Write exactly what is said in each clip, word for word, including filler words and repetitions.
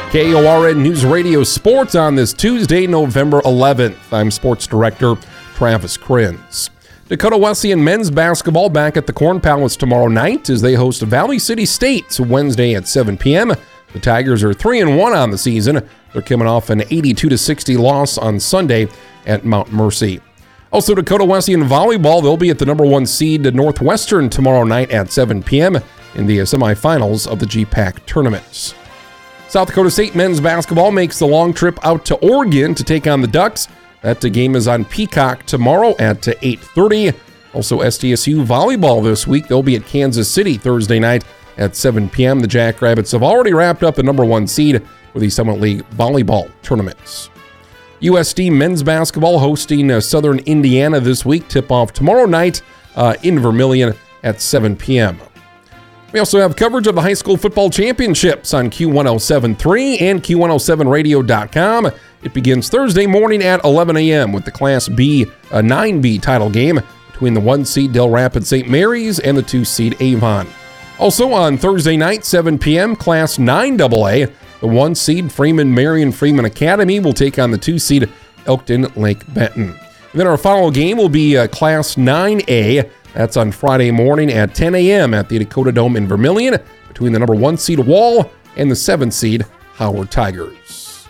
K O R N News Radio Sports on this Tuesday, November eleventh. I'm Sports Director Travis Krenz. Dakota Wesleyan men's basketball back at the Corn Palace tomorrow night as they host Valley City State Wednesday at seven p.m. The Tigers are three and one on the season. They're coming off an eighty-two to sixty loss on Sunday at Mount Mercy. Also, Dakota Wesleyan volleyball, they'll be at the number one seed Northwestern tomorrow night at seven p.m. in the semifinals of the G PAC tournaments. South Dakota State men's basketball makes the long trip out to Oregon to take on the Ducks. That game is on Peacock tomorrow at eight thirty. Also, S D S U volleyball this week. They'll be at Kansas City Thursday night at seven p.m. The Jackrabbits have already wrapped up the number one seed for the Summit League volleyball tournaments. U S D men's basketball hosting uh, Southern Indiana this week. Tip-off tomorrow night uh, in Vermilion at seven p.m. We also have coverage of the high school football championships on Q one oh seven point three and Q one oh seven radio dot com. It begins Thursday morning at eleven a.m. with the Class B uh, nine B title game between the one seed Del Rapids Saint Mary's and the two seed Avon. Also on Thursday night, seven p.m., Class nine double A, the one seed Freeman Marion Freeman Academy will take on the two seed Elkton Lake Benton. And then our final game will be uh, Class nine A. That's on Friday morning at ten a.m. at the Dakota Dome in Vermilion between the number one seed Wall and the seven seed Howard Tigers.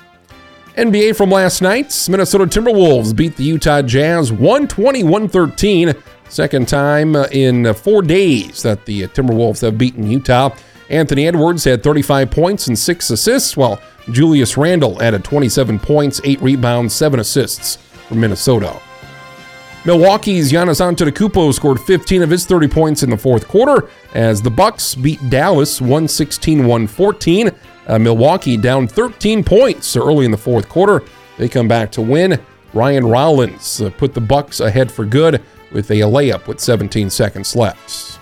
N B A from last night, Minnesota Timberwolves beat the Utah Jazz one twenty to one thirteen. Second time in four days that the Timberwolves have beaten Utah. Anthony Edwards had thirty-five points and six assists, while Julius Randle added twenty-seven points, eight rebounds, seven assists for Minnesota. Milwaukee's Giannis Antetokounmpo scored fifteen of his thirty points in the fourth quarter as the Bucks beat Dallas one sixteen to one fourteen. Uh, Milwaukee down thirteen points early in the fourth quarter. They come back to win. Ryan Rollins uh, put the Bucks ahead for good with a layup with seventeen seconds left.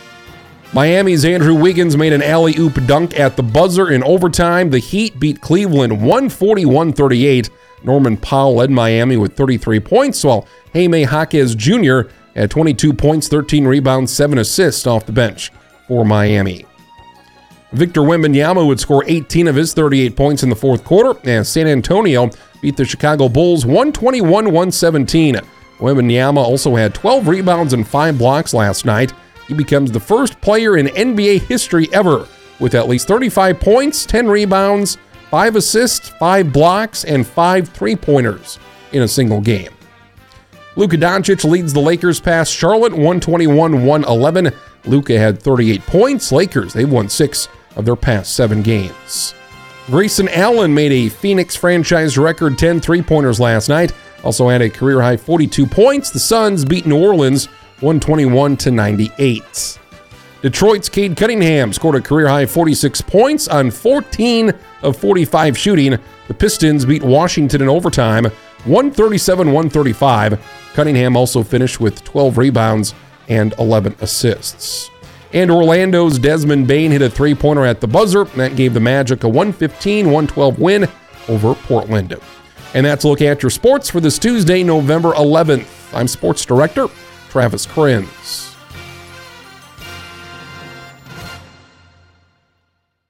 Miami's Andrew Wiggins made an alley-oop dunk at the buzzer in overtime. The Heat beat Cleveland one forty to one thirty-eight. Norman Powell led Miami with thirty-three points, while Jaime Jaquez Junior had twenty-two points, thirteen rebounds, seven assists off the bench for Miami. Victor Wembanyama would score eighteen of his thirty-eight points in the fourth quarter, and San Antonio beat the Chicago Bulls one twenty-one to one seventeen. Wembanyama also had twelve rebounds and five blocks last night. He becomes the first player in N B A history ever with at least thirty-five points, ten rebounds, five assists, five blocks, and five three-pointers in a single game. Luka Doncic leads the Lakers past Charlotte one twenty-one to one eleven. Luka had thirty-eight points. Lakers, they've won six of their past seven games. Grayson Allen made a Phoenix franchise record ten three-pointers last night. Also had a career-high forty-two points. The Suns beat New Orleans one twenty-one to ninety-eight. Detroit's Cade Cunningham scored a career-high forty-six points on fourteen of forty-five shooting. The Pistons beat Washington in overtime one thirty-seven to one thirty-five. Cunningham also finished with twelve rebounds and eleven assists. And Orlando's Desmond Bane hit a three-pointer at the buzzer. That gave the Magic a one fifteen to one twelve win over Portland. And that's a look at your sports for this Tuesday, November eleventh. I'm Sports Director Travis Krenz.